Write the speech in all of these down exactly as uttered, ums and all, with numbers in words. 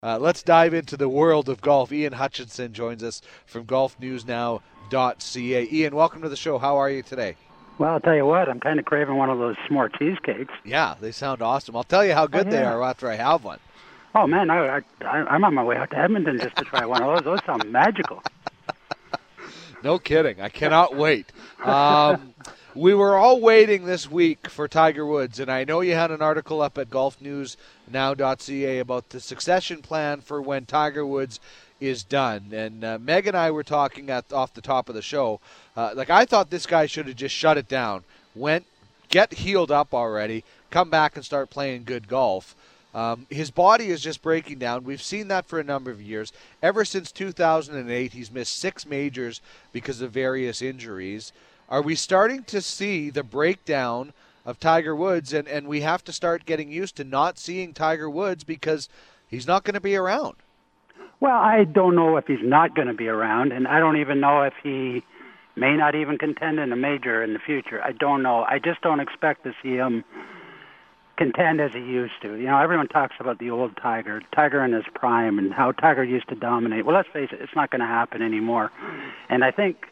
Uh, let's dive into the world of golf. Ian Hutchinson joins us from golf news now dot c a. Ian, welcome to the show. How are you today? Well, I'll tell you what, I'm kind of craving one of those s'more cheesecakes. Yeah, they sound awesome. I'll tell you how Oh, good they yeah. are after I have one. Oh, man, I, I, I'm on my way out to Edmonton just to try one of those. Those sound magical. No kidding. I cannot wait. Um, we were all waiting this week for Tiger Woods, and I know you had an article up at golf news now dot c a about the succession plan for when Tiger Woods is done. And uh, Meg and I were talking at off the top of the show. Uh, like, I thought this guy should have just shut it down, went, get healed up already, come back and start playing good golf. Um, his body is just breaking down. We've seen that for a number of years. Ever since two thousand eight, he's missed six majors because of various injuries. Are we starting to see the breakdown of Tiger Woods, and, and we have to start getting used to not seeing Tiger Woods because he's not going to be around? Well, I don't know if he's not going to be around, and I don't even know if he may not even contend in a major in the future. I don't know. I just don't expect to see him contend as he used to. You know, everyone talks about the old Tiger, Tiger in his prime, and how Tiger used to dominate. Well, let's face it, it's not going to happen anymore. And I think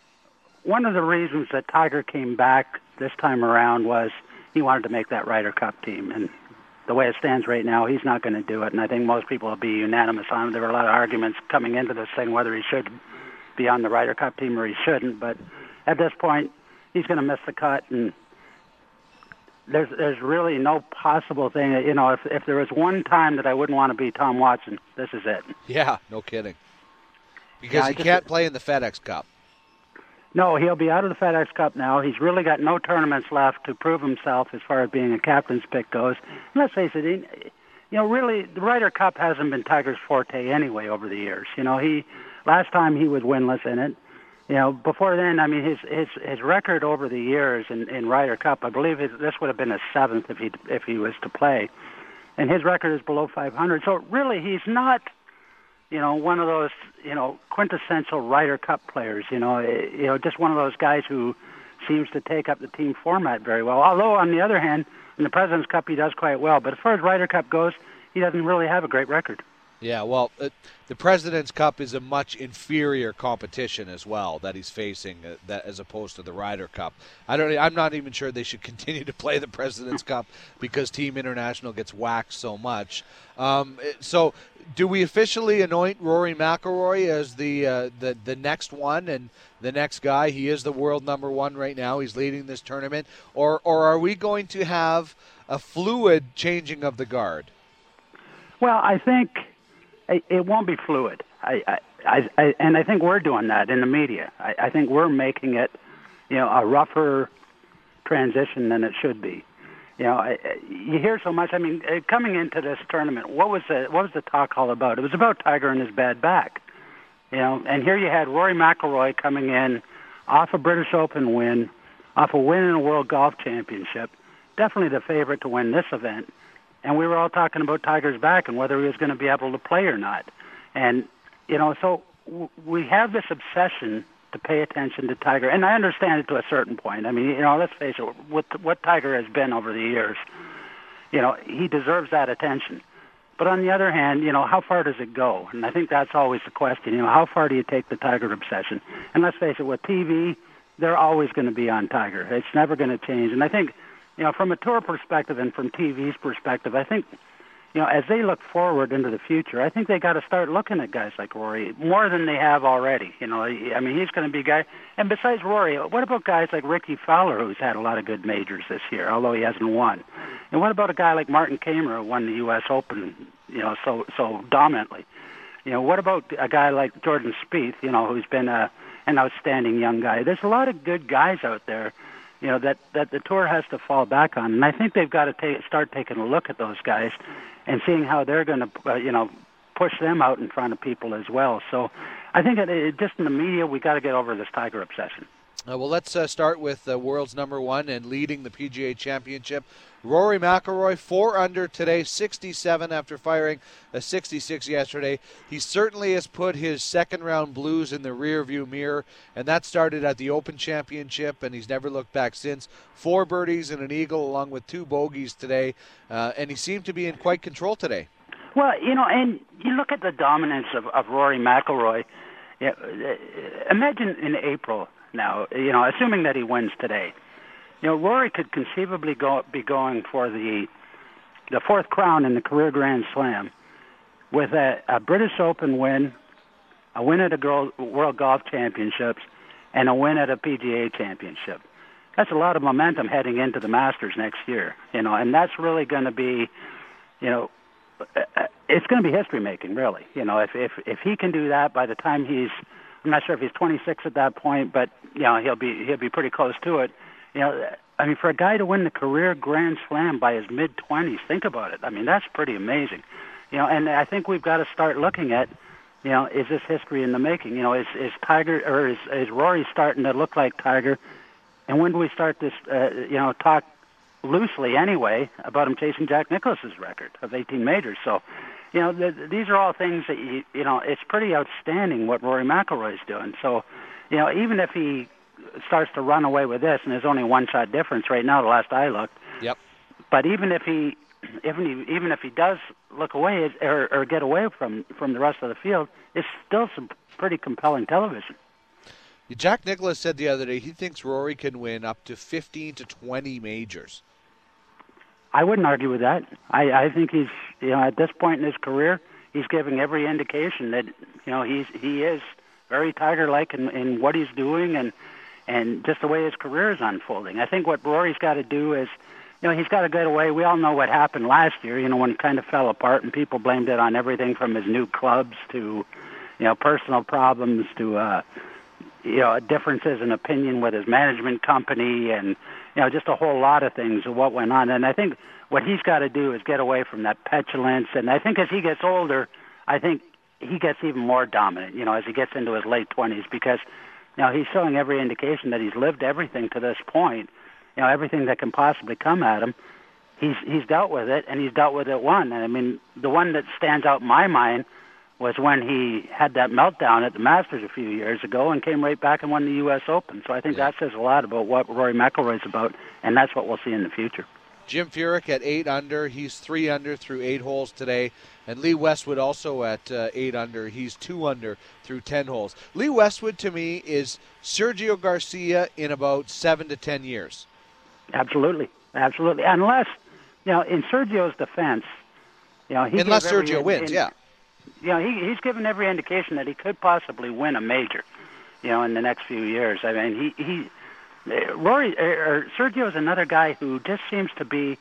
one of the reasons that Tiger came back this time around was he wanted to make that Ryder Cup team. And the way it stands right now, he's not going to do it. And I think most people will be unanimous on it. There were a lot of arguments coming into this thing whether he should be on the Ryder Cup team or he shouldn't. But at this point, he's going to miss the cut. And there's there's really no possible thing that, you know, if if there was one time that I wouldn't want to be Tom Watson, this is it. Yeah, no kidding. Because Yeah, I he just- can't play in the FedEx Cup. No, he'll be out of the FedEx Cup now. He's really got no tournaments left to prove himself as far as being a captain's pick goes. And let's face it, he, you know, really, the Ryder Cup hasn't been Tiger's forte anyway over the years. You know, he last time he was winless in it. You know, before then, I mean, his his his record over the years in, in Ryder Cup, I believe his, this would have been his seventh if he if he was to play, and his record is below five hundred. So really, he's not, you know, one of those, you know, quintessential Ryder Cup players. You know, eh, you know, just one of those guys who seems to take up the team format very well. Although on the other hand, in the President's Cup, he does quite well. But as far as Ryder Cup goes, he doesn't really have a great record. Yeah, well, uh, the President's Cup is a much inferior competition as well that he's facing, uh, that as opposed to the Ryder Cup. I don't. I'm not even sure they should continue to play the President's Cup because Team International gets whacked so much. Um, it- so, do we officially anoint Rory McIlroy as the uh, the the next one and the next guy? He is the world number one right now. He's leading this tournament, or or are we going to have a fluid changing of the guard? Well, I think it, it won't be fluid. I, I, I, I, and I think we're doing that in the media. I, I think we're making it, you know, a rougher transition than it should be. You know, I, I- you hear so much. I mean, uh, coming into this tournament, what was the what was the talk all about? It was about Tiger and his bad back. You know, and here you had Rory McIlroy coming in off a British Open win, off a win in a World Golf Championship, definitely the favorite to win this event. And we were all talking about Tiger's back and whether he was going to be able to play or not. And, you know, so w- we have this obsession to pay attention to Tiger. And I understand it to a certain point. I mean, you know, let's face it, what, what Tiger has been over the years, you know, he deserves that attention. But on the other hand, you know, how far does it go? And I think that's always the question. You know, how far do you take the Tiger obsession? And let's face it, with T V, they're always going to be on Tiger. It's never going to change. And I think, you know, from a tour perspective and from T V's perspective, I think, you know, as they look forward into the future, I think they got to start looking at guys like Rory more than they have already. You know, I mean, he's going to be a guy. And besides Rory, what about guys like Ricky Fowler, who's had a lot of good majors this year, although he hasn't won? And what about a guy like Martin Kamer, who won the U S Open, you know, so so dominantly? You know, what about a guy like Jordan Spieth, you know, who's been a, an outstanding young guy? There's a lot of good guys out there, you know, that, that the tour has to fall back on. And I think they've got to take, start taking a look at those guys and seeing how they're going to, uh, you know, push them out in front of people as well. So I think it, it, just in the media, we got to get over this Tiger obsession. Uh, well, let's uh, start with uh, world's number one and leading the P G A Championship. Rory McIlroy, four under today, sixty-seven after firing a sixty-six yesterday. He certainly has put his second-round blues in the rearview mirror, and that started at the Open Championship, and he's never looked back since. Four birdies and an eagle along with two bogeys today, uh, and he seemed to be in quite control today. Well, you know, and you look at the dominance of, of Rory McIlroy. Yeah, imagine in April now, you know, assuming that he wins today, you know, Rory could conceivably go be going for the the fourth crown in the career Grand Slam with a, a British Open win, a win at a World Golf Championships, and a win at a P G A Championship. That's a lot of momentum heading into the Masters next year, you know, and that's really going to be, you know, it's going to be history making, really. You know, if if if he can do that by the time he's, I'm not sure if he's twenty-six at that point, but you know, he'll be he'll be pretty close to it. You know, I mean, for a guy to win the career Grand Slam by his mid twenties, think about it. I mean, that's pretty amazing. You know, and I think we've got to start looking at, you know, is this history in the making? You know, is is Tiger or is is Rory starting to look like Tiger? And when do we start this? Uh, you know, talk loosely anyway about him chasing Jack Nicklaus's record of eighteen majors. So, you know, the, these are all things that you you know, it's pretty outstanding what Rory McIlroy is doing. So, you know, even if he starts to run away with this, and there's only one shot difference right now, the last I looked. Yep. But even if he, even he, even if he does look away or, or get away from from the rest of the field, it's still some pretty compelling television. Jack Nicklaus said the other day he thinks Rory can win up to fifteen to twenty majors. I wouldn't argue with that. I, I think he's, you know, at this point in his career, he's giving every indication that, you know, he's he is very Tiger-like in, in what he's doing and and just the way his career is unfolding. I think what Rory's got to do is, you know, he's got to get away. We all know what happened last year, you know, when it kind of fell apart and people blamed it on everything from his new clubs to, you know, personal problems to, uh, you know, differences in opinion with his management company and, you know, just a whole lot of things of what went on. And I think what he's got to do is get away from that petulance. And I think as he gets older, I think he gets even more dominant, you know, as he gets into his late twenties because, you know, he's showing every indication that he's lived everything to this point, you know, everything that can possibly come at him. He's he's dealt with it, and he's dealt with it one. And, I mean, the one that stands out in my mind was when he had that meltdown at the Masters a few years ago and came right back and won the U S Open. So I think yeah. that says a lot about what Rory McIlroy is about, and that's what we'll see in the future. Jim Furyk at eight under. He's three under through eight holes today. And Lee Westwood also at uh, eight under. He's two under through ten holes. Lee Westwood, to me, is Sergio Garcia in about seven to ten years. Absolutely. Absolutely. Unless, you know, in Sergio's defense, you know, he Unless every, Sergio wins, in, yeah. You know, he, he's given every indication that he could possibly win a major, you know, in the next few years. I mean, he, he Rory, or Sergio is another guy who just seems to be,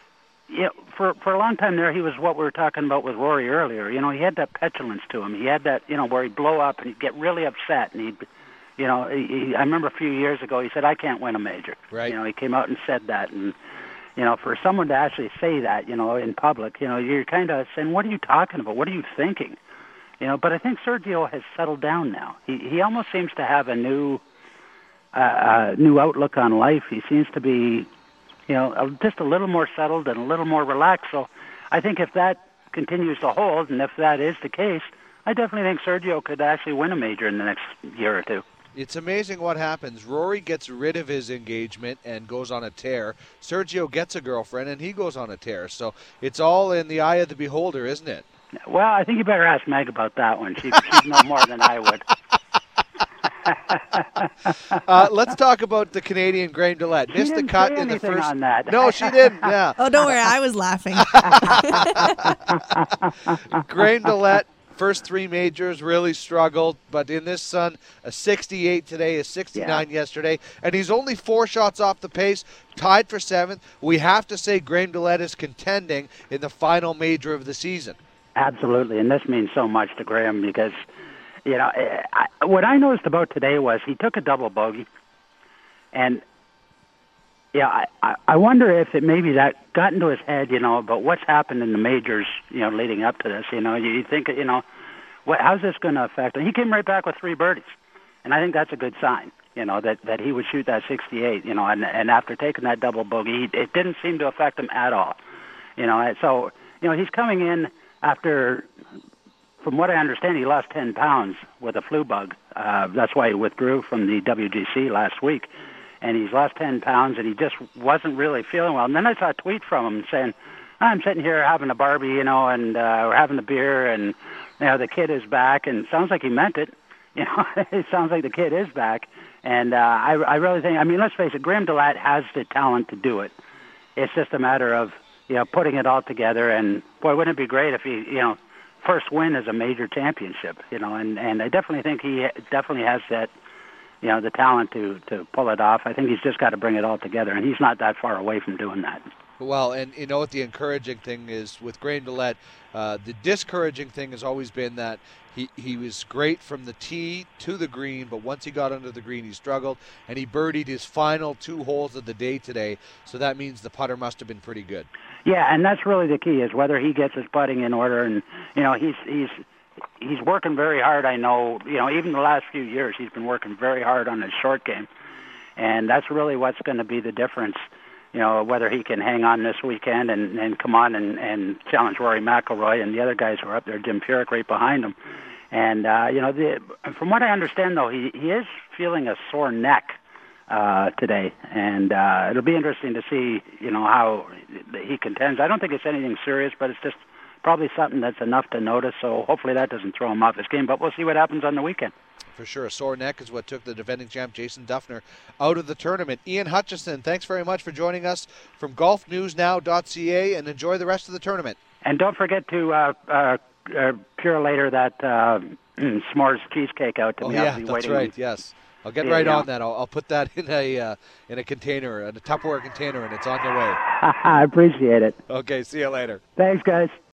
you know, for, for a long time there, he was what we were talking about with Rory earlier. You know, he had that petulance to him. He had that, you know, where he'd blow up and he'd get really upset. And he'd, you know, he, he, I remember a few years ago, he said, I can't win a major. Right. You know, he came out and said that. And, you know, for someone to actually say that, you know, in public, you know, you're kind of saying, what are you talking about? What are you thinking? You know, but I think Sergio has settled down now. He he almost seems to have a new uh, uh, new outlook on life. He seems to be, you know, just a little more settled and a little more relaxed. So I think if that continues to hold, and if that is the case, I definitely think Sergio could actually win a major in the next year or two. It's amazing what happens. Rory gets rid of his engagement and goes on a tear. Sergio gets a girlfriend and he goes on a tear. So it's all in the eye of the beholder, isn't it? Well, I think you better ask Meg about that one. She, she'd know more than I would. uh, let's talk about the Canadian Graham Dillette. She Missed the didn't cut say in the anything first. on that. No, she didn't. Yeah. Oh, don't worry, I was laughing. Graham Dillette, first three majors, really struggled, but in this Sun, a sixty-eight today, a sixty-nine yeah. yesterday, and he's only four shots off the pace, tied for seventh. We have to say Graham Dillette is contending in the final major of the season. Absolutely, and this means so much to Graham because, you know, I, what I noticed about today was he took a double bogey, and yeah, I, I wonder if it maybe that got into his head, you know, about what's happened in the majors, you know, leading up to this. You know, you think, you know, what, how's this going to affect him? He came right back with three birdies, and I think that's a good sign, you know, that, that he would shoot that sixty-eight, you know, and, and after taking that double bogey, he, it didn't seem to affect him at all, you know. And so, you know, he's coming in after, from what I understand, he lost ten pounds with a flu bug. Uh, that's why he withdrew from the W G C last week. And he's lost ten pounds, and he just wasn't really feeling well. And then I saw a tweet from him saying, I'm sitting here having a Barbie, you know, and uh, we're having the beer, and you know the kid is back, and it sounds like he meant it. You know, it sounds like the kid is back, and uh, I, I really think. I mean, let's face it, Graham Dillette has the talent to do it. It's just a matter of you know putting it all together. And boy, wouldn't it be great if he, you know, first win as a major championship, you know? And and I definitely think he definitely has that, you know, the talent to to pull it off. I think he's just got to bring it all together, and he's not that far away from doing that. Well, and you know what the encouraging thing is with Graham Dillette, uh, the discouraging thing has always been that he, he was great from the tee to the green, but once he got under the green, he struggled, and he birdied his final two holes of the day today, so that means the putter must have been pretty good. Yeah, and that's really the key, is whether he gets his putting in order, and, you know, he's he's he's working very hard, I know. You know, even the last few years, he's been working very hard on his short game, and that's really what's going to be the difference. You know, whether he can hang on this weekend and, and come on and, and challenge Rory McIlroy and the other guys who are up there, Jim Furyk right behind him. And, uh, you know, the, from what I understand, though, he, he is feeling a sore neck uh, today. And uh, it'll be interesting to see, you know, how he contends. I don't think it's anything serious, but it's just probably something that's enough to notice. So hopefully that doesn't throw him off his game. But we'll see what happens on the weekend. For sure. A sore neck is what took the defending champ Jason Dufner out of the tournament. Ian Hutchison, thanks very much for joining us from golf news now dot c a, and enjoy the rest of the tournament. And don't forget to uh, uh, uh, pure later that uh, s'mores cheesecake out to oh, me. Yeah, I'll be that's waiting. right, yes. I'll get Yeah, right yeah. on that. I'll, I'll put that in a uh, in a container, in a Tupperware container, and it's on the way. I appreciate it. Okay, see you later. Thanks, guys.